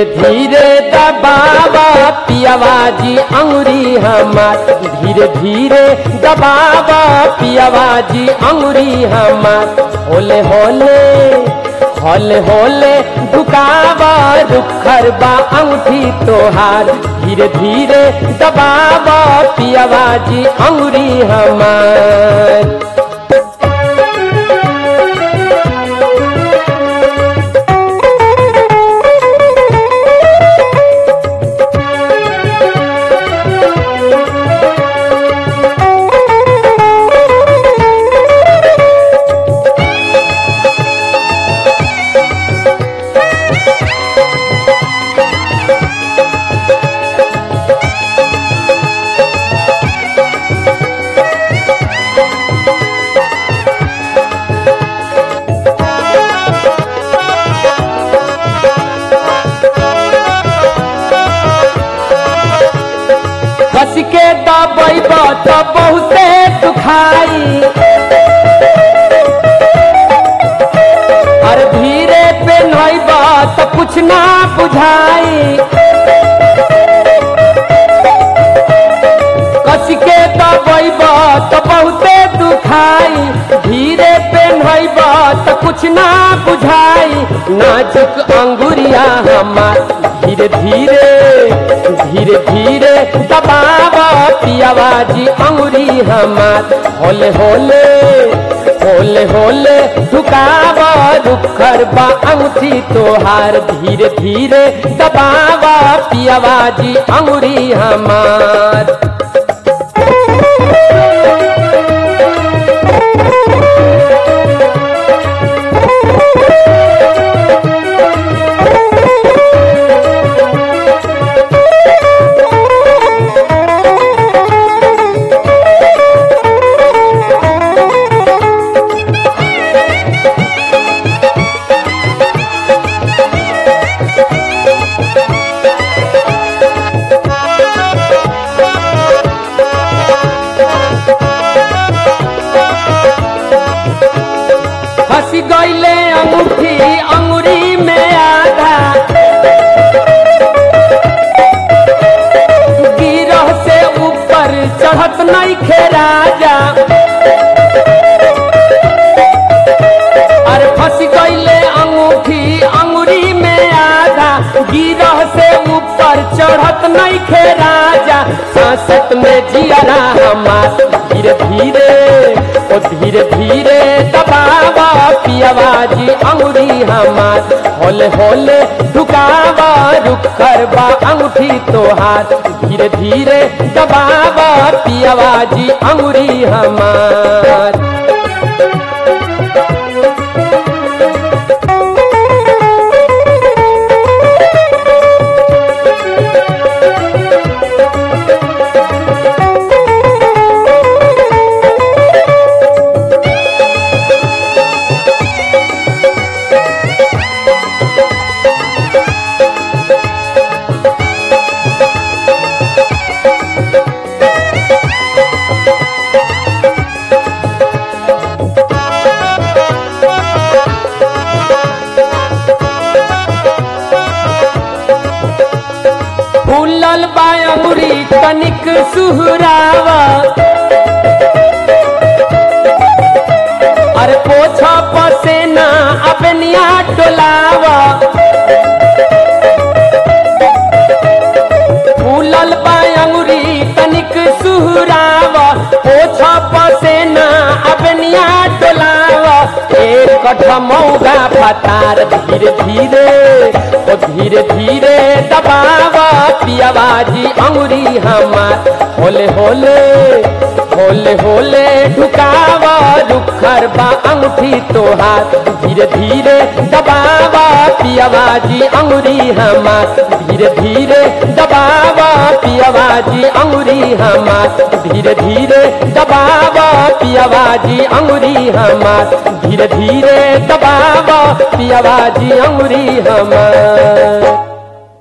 धीरे धीरे दबावा पियावा जी अंगुरी हमार, धीरे धीरे दबावा पियावा जी अंगुरी हमार। होले होले होले होले झुकावा रुखर बा अंगूठी तोहार, धीरे धीरे दबावा पियावा जी अंगुरी हमार। कस के दबैबा तो बहुते दुखाई, और धीरे पे नैबा तो कुछ ना बुझाई। कस के दबैबा तो बहुते दुखाई, धीरे पे नैबा तो कुछ ना बुझाई। नाजुक अंगुरिया हमार, धीरे धीरे धीरे धीरे दबावा पियावा जी अंगुरी हमार। होले होले होले होले झुकावा रुखर बा अंगूठी तोहार, धीरे धीरे दबावा पियावा जी अंगुरी हमार। फंसी गईले अंगूठी अंगुरी में आधा, गिरह से ऊपर चढ़त नहीं खे राजा। अरे फंसी गईले अंगूठी अंगुरी में आधा, गिरह से ऊपर चढ़त नहीं खे राजा। सांसत में जियरा हमार, धीरे धीरे ओ धीरे धीरे दबावा पियावा जी अंगुरी हमार। होले होले झुकावा रुखर बा अंगूठी तोहार, धीरे धीरे दबावा पियावा जी अंगुरी हमार। फूलल बा अंगुरी तनिक सुहरावा, अरे पोछा पसेना अपनिया डोलावा। फूलल बा अंगुरी तनिक सुहरावा, पोछा पसेना अपनिया डोलावा। एक मौगा फतार, धीरे धीरे ओ धीरे धीरे दबावा पियावा जी अंगुरी हमार। होले होले होले होले ढुकावा रुखर बा अंगूठी तोहार, धीरे धीरे दबावा पियावा जी अंगुरी हमार। धीरे धीरे दबावा पियावा जी अंगुरी हमार, धीरे धीरे दबावा पियावा जी अंगुरी हमार, धीरे धीरे दबावा पियावा जी अंगुरी हमार।